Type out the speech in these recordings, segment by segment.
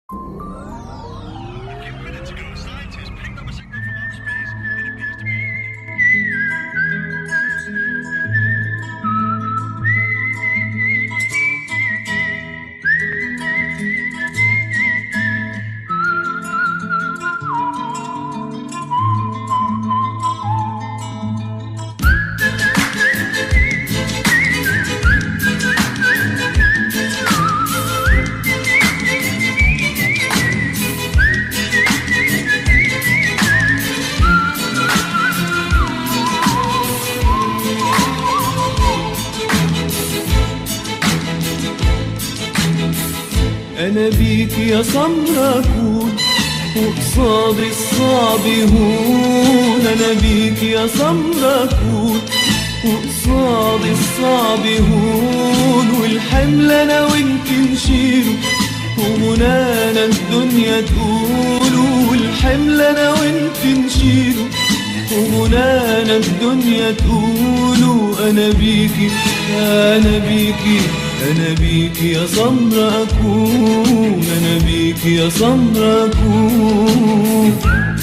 أنا بيك يا سمرة أكون وقصاد الصعب يهون. أنا بيك يا سمرة أكون وقصاد الصعب يهون. والحمل أنا وإنت نشيله ومنانا الدنيا تقوله. والحمل أنا وإنت نشيله ومنانا الدنيا تقوله. أنا بيكي أنا بيكي أنا بيكي يا سمرة أكون. أنا بيكي يا سمرة أكون.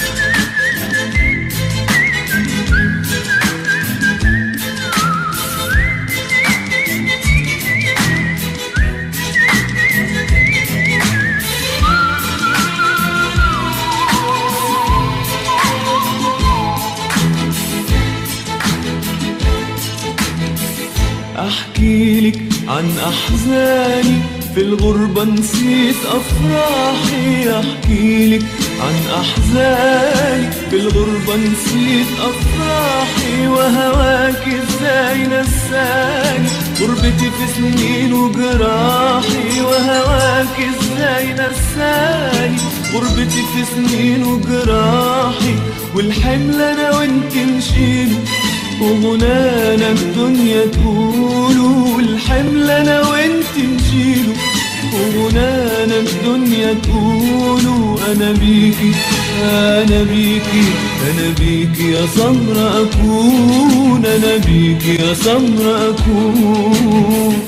أحكيلك عن أحزاني في الغربة نسيت أفراحي. أحكيلك عن أحزاني في الغربة نسيت أفراحي. وهواك إزاي نساني غربتي في سنين وجراحي. وهواك إزاي نساني غربتي في سنين وجراحي. والحمل أنا وإنت نشيله ومنانا الدنيا تقوله. والحمل أنا وإنت نشيله ومنانا الدنيا تقوله. أنا بيكي أنا بيكي أنا بيكي يا سمرة أكون. أنا بيكي يا سمرة أكون.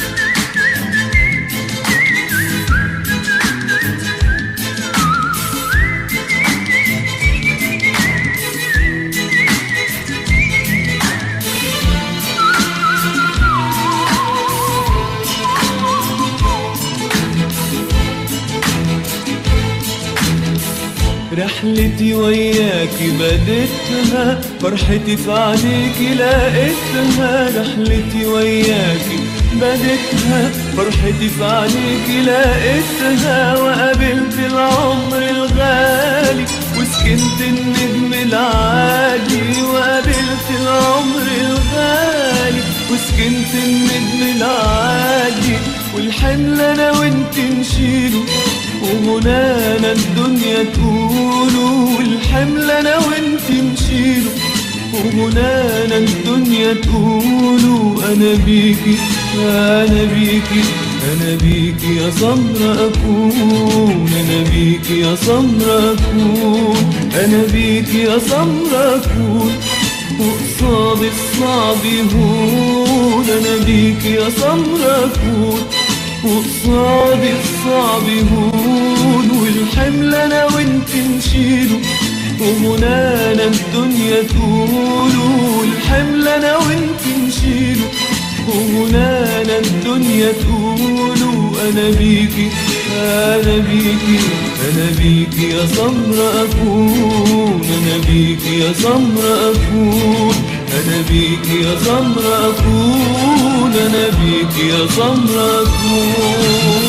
رحلتي وياكي بديتها فرحتي في عينيكي لقيتها. رحلتي وياكي بديتها فرحتي في عينيكي لقيتها. وقابلت العمر الغالي وسكنت النجم العالي. وقابلت العمر الغالي وسكنت النجم العالي. والحمل أنا وإنت نشيله ومنانا الدنيا تقوله. والحمل أنا وإنت نشيله ومنانا الدنيا تقوله. أنا بيكي أنا بيكي أنا بيكي يا سمرة أكون. أنا بيكي يا سمرة أكون. أنا بيكي يا سمرة أكون وقصاد الصعب يهون. أنا بيكي يا سمرة أكون وقصاد الصعب يهون. والحمل أنا وإنت نشيله ومنانا الدنيا تقوله. والحمل أنا وإنت نشيله ومنانا الدنيا تقوله. أنا بيكي أنا بيكي أنا بيكي يا سمرة أكون. أنا بيكي يا سمرة أكون. أنا بيكي يا سمرة أكون. أنا بيكي يا سمرة أكون.